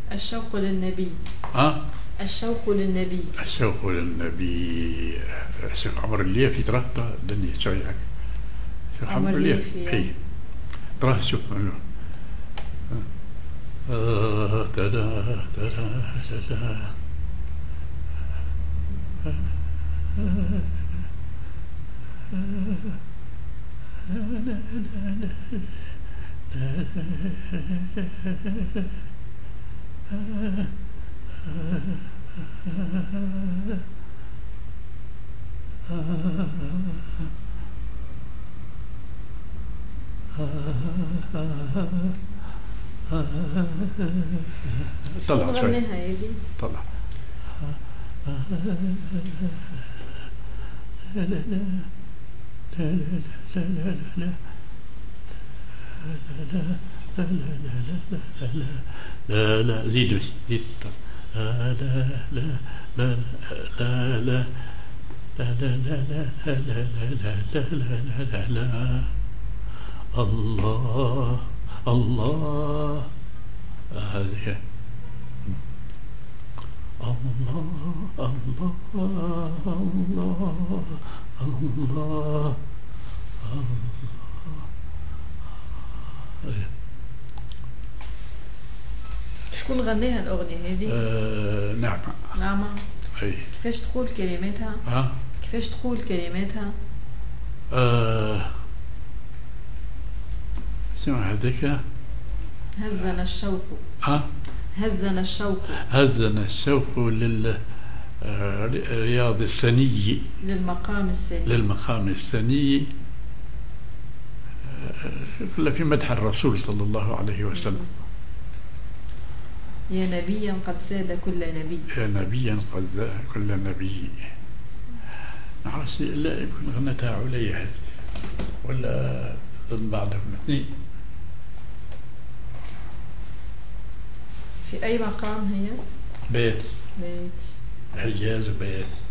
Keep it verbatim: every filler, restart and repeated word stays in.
الشوق للنبي. ها؟ الشوق للنبي. الشوق للنبي. الشيخ عمر الليثي ترى ترى دني شوي هيك. الشيخ عمر الليثي اي ترى شوف منه. تدا تدا تدا طلع شوي طلع لا لا لا لا لا لا لا زيد بس زيد لا لا لا لا لا لا لا لا لا لا لا لا لا لا الله الله هذه الله الله الله الله شكون غنيها الأغنية هذه؟ آه نعمة. نعمة. أي. كيفاش تقول كلماتها؟ ها؟ كيفاش تقول كلماتها؟ آه سمع هذيك. هزنا الشوق. ها؟ هزنا الشوق. هزنا الشوق لل رياض الثني. للمقام الثني. للمقام الثني. كل في مدح الرسول صلى الله عليه وسلم. يا نبيا قد ساد كل نبي. يا نبيا قد ساد كل نبي. نعرفش لا يمكن غنتها عليا هذه ولا ضمن بعضهم اثنين. في أي مقام هي؟ بيت. بيت. حجاز بيت.